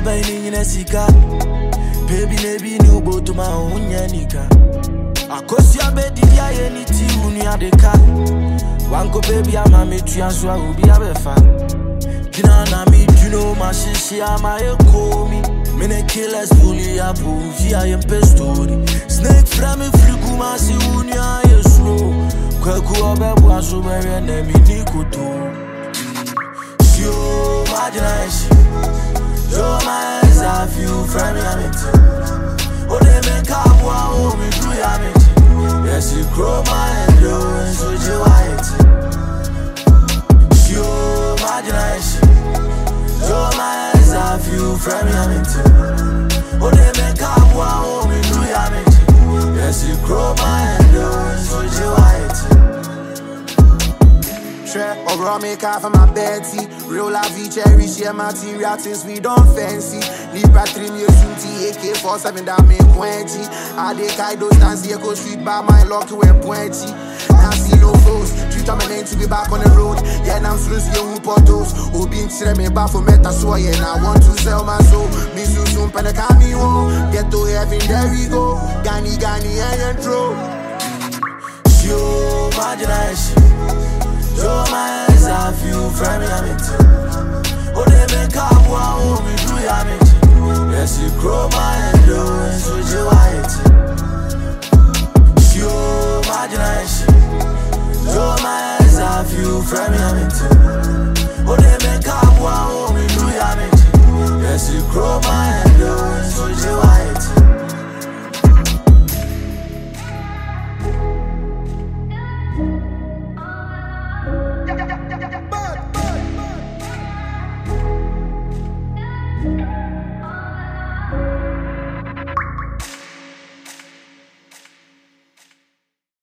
baining in a sika. Baby, maybe new boat to my own yanika. I cost your bed, if I any tea when you are the car. One go baby, I'm a matri, so I will be a fan. Kina me, you know my shishi, I'm a call me. Mene killers fully approve, I am pestori. Snake from a friguma, see when you are slow. Kwaku abebu so very enemy nikutu. You imagination. Your minds I feel from me. Oh, they make up one me do ya. Yes, you grow my endurance with your white. Your imagination. Your minds I feel from me. Oh, they make up one me do ya. Yes, you grow my endurance with your white. Or make half of my Betty. Real life, cherry, share material things we don't fancy. Libra 3 years, AK-47 that make 20. I dey guide those dance here, go street by my luck to a 20. Now see no foes, treat my name to be back on the road. Yeah, now I'm through you portos. Who been to me back for meta so yeah, I want to sell my soul. Me soon pen me home. Get to heaven, there we go. Gani, and throw. Your imagination. Your minds I feel from me. Oh, they make up one me do ya. Yes, you grow my endurance.